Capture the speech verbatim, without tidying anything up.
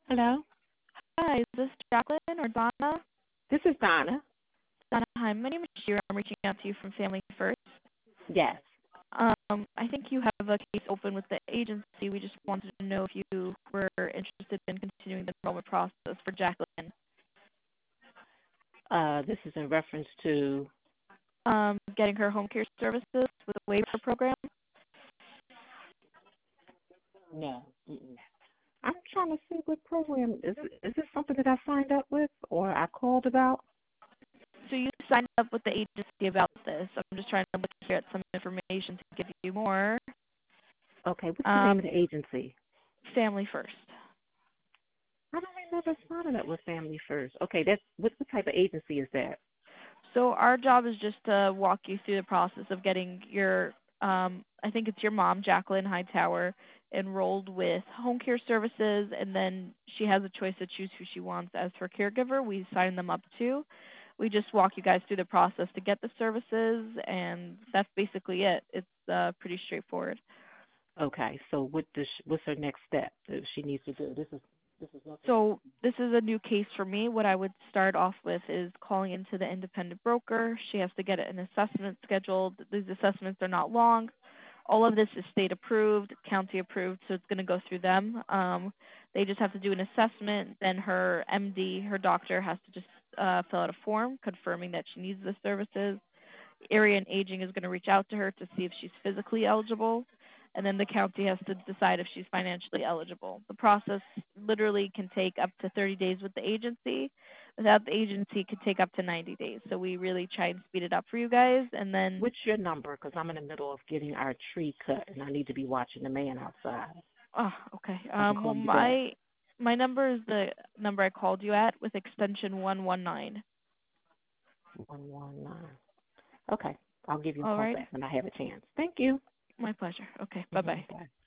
Hello, Hi, is this Jacqueline or Donna? this is Donna. Donna, hi. My name is Shira. I'm reaching out to you from Family First. Yes. Um, I think you have a case open with the agency. We just wanted to know if you were interested in continuing the enrollment process for Jacqueline. Uh, this is in reference to. Um, getting her home care services with a waiver program. No. Mm-mm. I'm trying to see what program is. It, is this something that I signed up with or I called about? So you signed up with the agency about this. I'm just trying to look here at some information to give you more. Okay. What's the name Um, of the agency? Family First. I don't remember signing up with Family First. Okay. That's what, what type of agency is that? So our job is just to walk you through the process of getting your, um, I think it's your mom, Jacqueline Hightower, enrolled with home care services, and then she has a choice to choose who she wants as her caregiver. We sign them up too. We just walk you guys through the process to get the services, and that's basically it. It's uh, pretty straightforward. Okay. So what does she, what's her next step that she needs to do? This is this is nothing new. So this is a new case for me. What I would start off with is calling into the independent broker. She has to get an assessment scheduled. These assessments are not long. All of this is state approved, county approved, so it's going to go through them. Um, they just have to do an assessment. Then her M D, her doctor, has to just uh, fill out a form confirming that she needs the services. Area and Aging is going to reach out to her to see if she's physically eligible, and then the county has to decide if she's financially eligible. The process literally can take up to thirty days with the agency. Without the agency, it could take up to ninety days. So we really try and speed it up for you guys. And then, What's your number? Because I'm in the middle of getting our tree cut and I need to be watching the man outside. oh, okay. I can Um, well, call you back. my my number is the number I called you at with extension one one nine. One one nine. Okay. I'll give you a All call right. back when I have a chance. Thank you. My pleasure. Okay. Bye Hmm. bye. Bye.